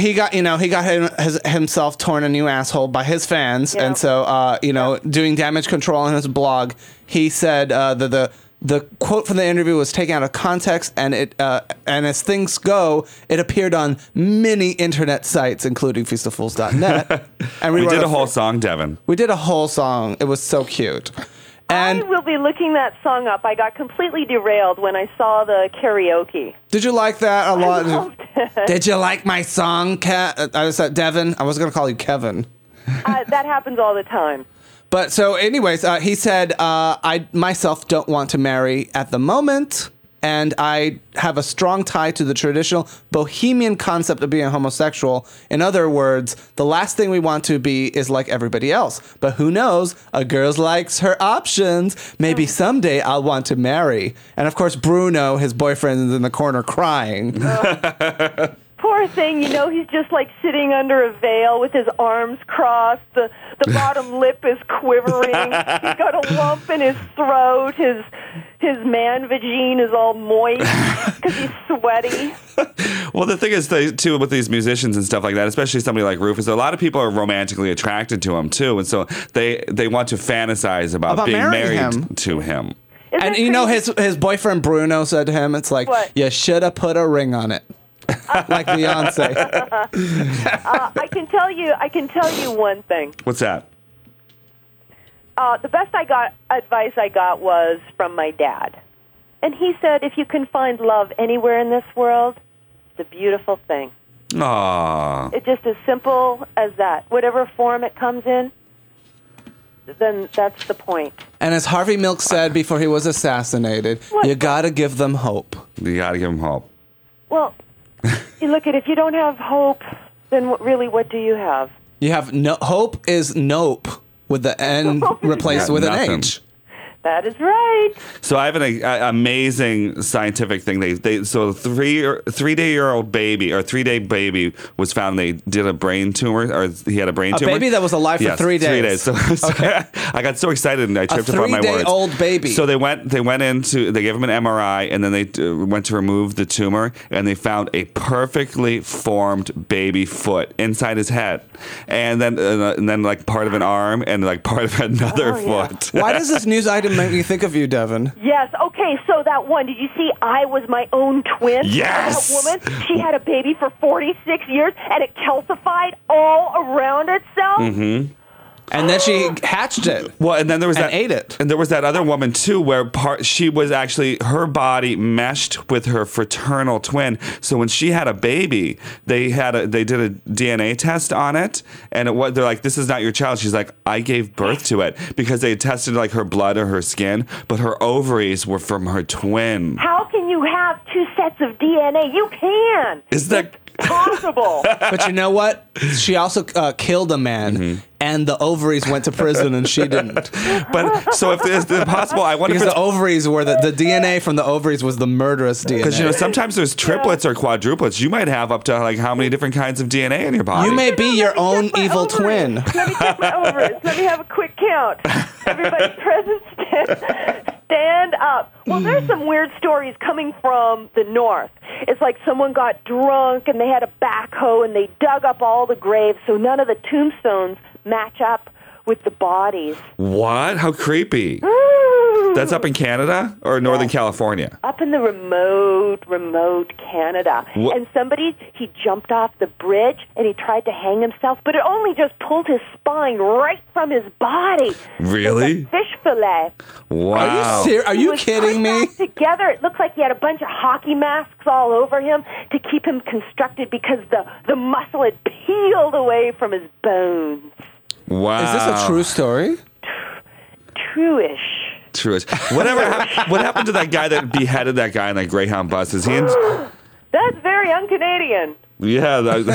himself torn a new asshole by his fans. Yeah. And so, doing damage control on his blog, he said the quote from the interview was taken out of context, and and as things go, it appeared on many internet sites, including feastoffools.net. And we did a whole song, Devin. We did a whole song. It was so cute. And I will be looking that song up. I got completely derailed when I saw the karaoke. Did you like that a lot? I loved it. Did you like my song, I said Devin? I was going to call you Kevin. That happens all the time. But so anyways, he said, I myself don't want to marry at the moment, and I have a strong tie to the traditional bohemian concept of being homosexual. In other words, the last thing we want to be is like everybody else. But who knows? A girl likes her options. Maybe someday I'll want to marry. And of course, Bruno, his boyfriend, is in the corner crying. Poor thing, he's just like sitting under a veil with his arms crossed. The bottom lip is quivering. He's got a lump in his throat. His man vagine is all moist because he's sweaty. Well, the thing is, too, with these musicians and stuff like that, especially somebody like Rufus, a lot of people are romantically attracted to him, too. And so they want to fantasize about being married to him. And his boyfriend Bruno said to him, it's like, what? You should have put a ring on it. Like Beyonce. I can tell you one thing. What's that? The best advice I got was from my dad. And he said, if you can find love anywhere in this world, it's a beautiful thing. Aww. It's just as simple as that. Whatever form it comes in, then that's the point. And as Harvey Milk said before he was assassinated, you gotta give them hope. You gotta give them hope. Well, you look at if you don't have hope, then what do you have? You have hope is nope with the N replaced with an H. That is right. So I have an amazing scientific thing. So a 3-day-old baby or 3-day baby was found. They did a brain tumor, or he had a brain tumor. A baby that was alive for 3 days. 3 days. So I got so excited and I tripped upon my words. A 3-day-old baby. So they gave him an MRI and then they went to remove the tumor and they found a perfectly formed baby foot inside his head, and then like part of an arm and like part of another foot. Why does this news item make me think of you, Devin? Yes. Okay. So that one, did you see I Was My Own Twin? Yes. That woman, she had a baby for 46 years, and it calcified all around itself. Mm-hmm. And then she hatched it. Well, and then there was ate it. And there was that other woman too, where she was actually, her body meshed with her fraternal twin. So when she had a baby, they did a DNA test on it, and they're like, "This is not your child." She's like, "I gave birth to it," because they tested like her blood or her skin, but her ovaries were from her twin. How can you have two sets of DNA? You can. Is that possible? But you know what? She also killed a man, and the ovaries went to prison, and she didn't. But so if it's possible, I wonder because the ovaries were the DNA from the ovaries was the murderous DNA. Because sometimes there's triplets or quadruplets. You might have up to like how many different kinds of DNA in your body. You may be your own evil twin. Let me check my ovaries. Let me have a quick count. Everybody present, stand up. Well, there's some weird stories coming from the north. It's like someone got drunk and they had a backhoe and they dug up all the graves, so none of the tombstones match up with the bodies. What? How creepy. That's up in Canada or Northern California? Up in the remote Canada. And somebody, he jumped off the bridge and he tried to hang himself, but it only just pulled his spine right from his body. Really? There's a fish Soleil. Wow. Are He you was kidding put me? back together. It looked like he had a bunch of hockey masks all over him to keep him constructed because the muscle had peeled away from his bones. Wow. Is this a true story? True-ish. True-ish. What happened to that guy that beheaded that guy in that Greyhound bus? Is he in... That's very un-Canadian. Yeah. Did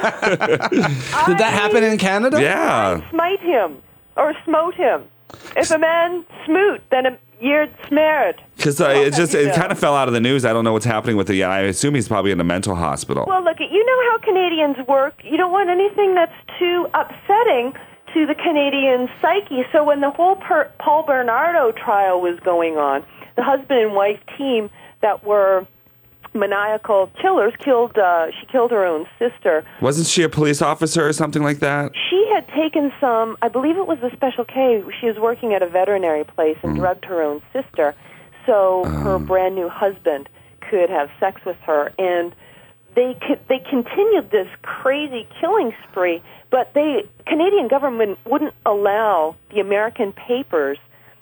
that happen in Canada? Yeah. Smite him or smote him. If a man smoot, then you're smeared. Because it kind of fell out of the news. I don't know what's happening with it yet. I assume he's probably in a mental hospital. Well, look, you know how Canadians work. You don't want anything that's too upsetting to the Canadian psyche. So when the whole Paul Bernardo trial was going on, the husband and wife team that were maniacal killers she killed her own sister. Wasn't she a police officer or something like that? She had taken some, I believe it was a Special K. She was working at a veterinary place and drugged her own sister so her brand new husband could have sex with her. And they continued this crazy killing spree, but the Canadian government wouldn't allow the American papers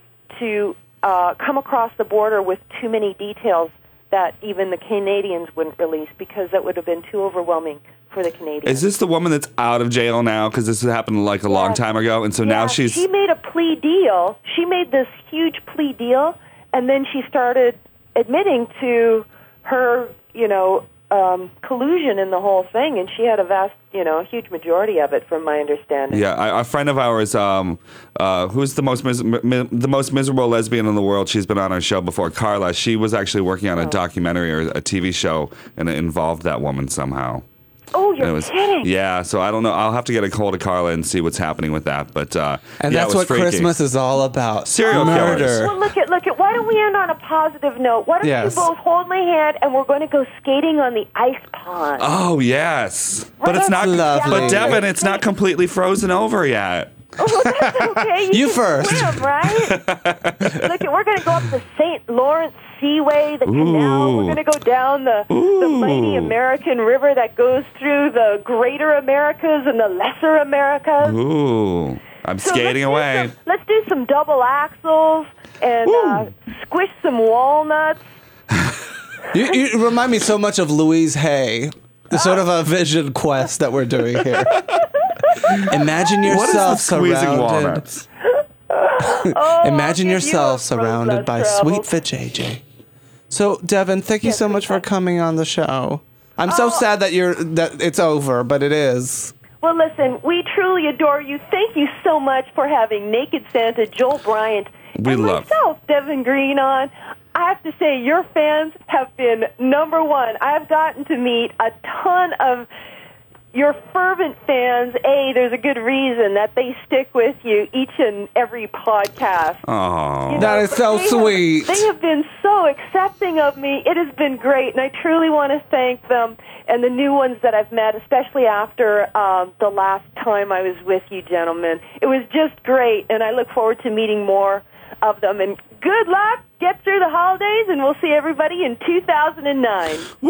to come across the border with too many details that even the Canadians wouldn't release because that would have been too overwhelming for the Canadians. Is this the woman that's out of jail now? Because this happened like a long time ago, and so now she's... She made a plea deal. She made this huge plea deal, and then she started admitting to her, collusion in the whole thing, and she had a huge majority of it, from my understanding. Yeah, a friend of ours, who's the most miserable lesbian in the world. She's been on our show before, Carla. She was actually working on a documentary or a TV show, and it involved that woman somehow. Oh, you're kidding. Yeah, so I don't know. I'll have to get a hold of Carla and see what's happening with that. But and yeah, that's what freaky. Christmas is all about. Serial murder. killers. Well, look at. Why don't we end on a positive note? Why don't you both hold my hand and we're going to go skating on the ice pond? Oh, yes. But it's not. Lovely. But Devin, it's not completely frozen over yet. Oh, well, that's okay. You can first. Swim, right? Look, we're going to go up the St. Lawrence Seaway, the canal. We're going to go down the mighty American River that goes through the greater Americas and the lesser Americas. Ooh, I'm skating away. Let's do some double axles and squish some walnuts. You remind me so much of Louise Hay. The sort of a vision quest that we're doing here. Imagine yourself squeezing walnuts? Imagine yourself surrounded by sweet vajayjay. So, Devin, thank you so much for coming on the show. I'm so sad that it's over, but it is. Well, listen, we truly adore you. Thank you so much for having Naked Santa, Joel Bryant, and myself, Devin Green, on. I have to say, your fans have been number one. I've gotten to meet a ton of your fervent fans. There's a good reason that they stick with you each and every podcast. Oh, that is so sweet. They have been so accepting of me. It has been great, and I truly want to thank them and the new ones that I've met, especially after the last time I was with you, gentlemen. It was just great, and I look forward to meeting more of them. And good luck. Get through the holidays, and we'll see everybody in 2009. Woo!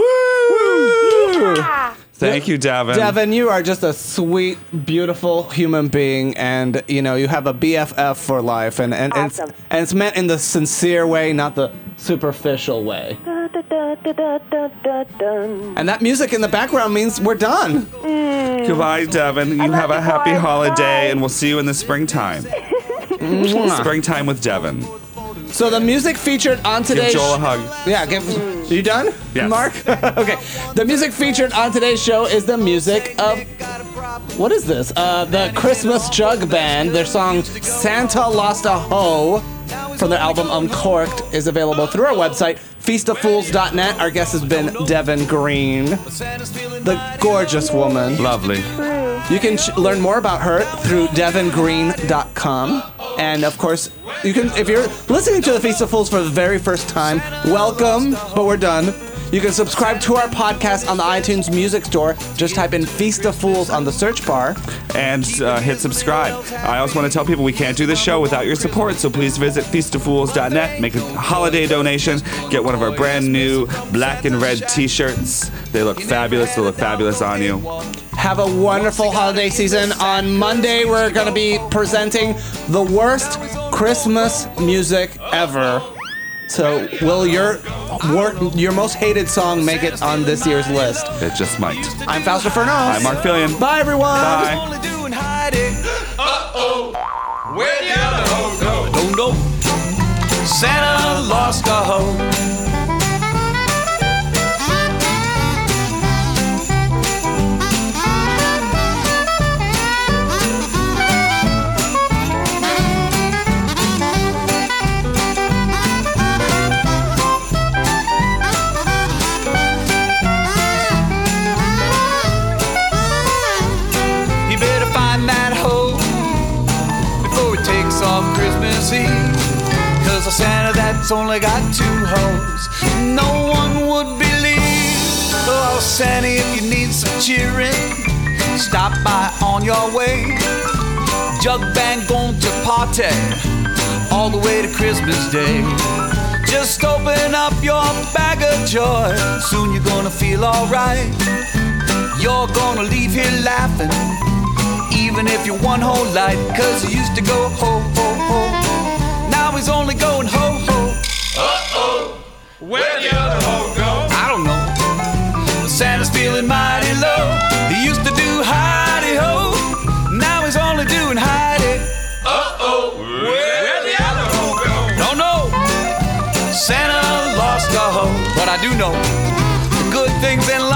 Yeah. Thank you, Devin. Devin, you are just a sweet, beautiful human being, and you have a BFF for life, and Awesome. it's meant in the sincere way, not the superficial way. Da, da, da, da, da, da, da. And that music in the background means we're done. Goodbye, Devin. You have a happy Bye. holiday, and we'll see you in the springtime. Springtime with Devin. So the music featured on today's Give Joel a hug. Yeah, you done? Yes. Mark? Okay. The music featured on today's show is the music of what is this? The Christmas Jug Band. Their song Santa Lost a Hoe from their album Uncorked is available through our website, feastoffools.net. Our guest has been Devin Green, the gorgeous woman. Lovely. You can learn more about her through devingreen.com. And of course, you can, if you're listening to the Feast of Fools for the very first time, welcome, but we're done. You can subscribe to our podcast on the iTunes Music Store. Just type in Feast of Fools on the search bar. And hit subscribe. I also want to tell people we can't do the show without your support, so please visit feastoffools.net, make a holiday donation, get one of our brand new black and red t-shirts. They look fabulous. They look fabulous on you. Have a wonderful holiday season. On Monday, we're going to be presenting the worst Christmas music ever. So, will your most hated song make it on this year's list? It just might. I'm Fausto Fernos. I'm Mark Fillion. Bye, everyone. Bye. Where the other hoe go? Don't know. Santa lost a hoe. You better find that hoe before it takes off Christmas Eve. Cause a Santa that's only got 2 hoes, no one would believe. Oh, Santa, if you need some cheering, stop by on your way. Jug band going to party all the way to Christmas Day. Just open up your bag of joy, soon you're gonna feel alright. You're gonna leave here laughing, even if you're one whole light. Cause he used to go ho, ho, ho. Now he's only going ho, ho. Uh-oh, where the other ho go? I don't know, but Santa's feeling mighty low. He used to do hidey ho, now he's only doing hidey. Uh-oh, where the other ho go? Don't know, Santa lost a hoe. But I do know the good things in life